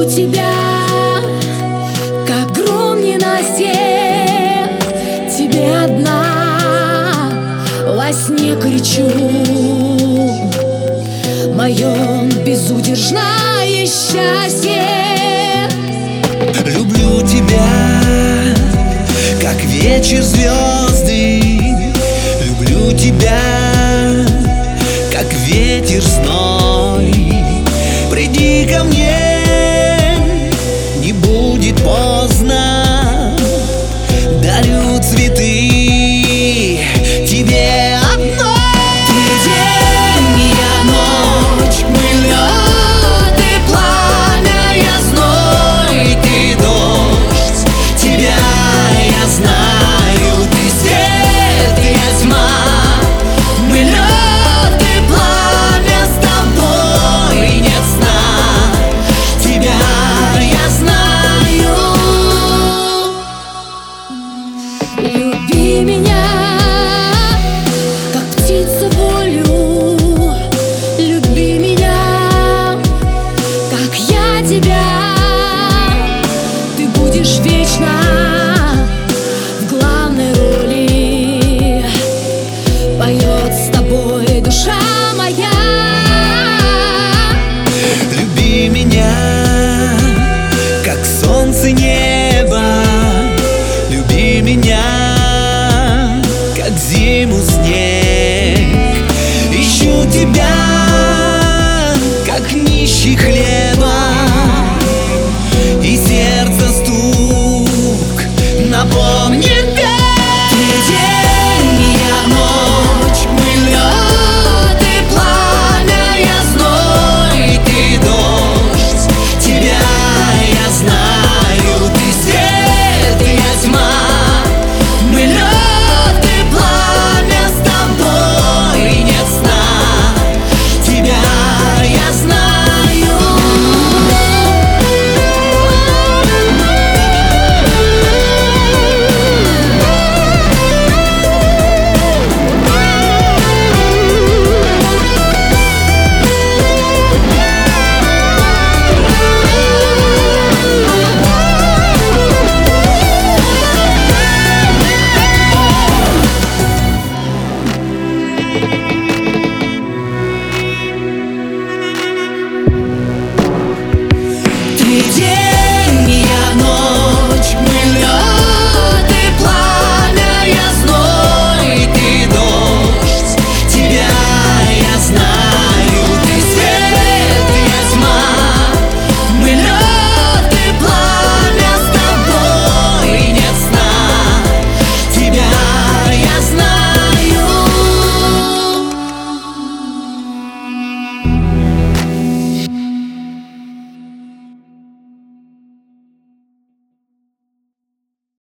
тебя, как гром ненастье, тебе одна во сне кричу. Мое безудержное счастье. Люблю тебя, как вечер звезды. Люблю тебя, как ветер зной. Приди ко мне, не будет поздно. Дарю цветы тебе одной. Ты день, я ночь, мы лед и пламя, я зной, ты дождь. Тебя я знаю, ты свет, я тьма. Мы лед и пламя, с тобой нет сна. Тебя Я знаю. Люби меня, как птица волю. Люби меня, как я тебя. Ты будешь вечно в главной роли. Поет с тобой душа моя. люби меня, как солнце небо. Люби меня, как зиму снег. Ищу тебя, как нищий хлеб.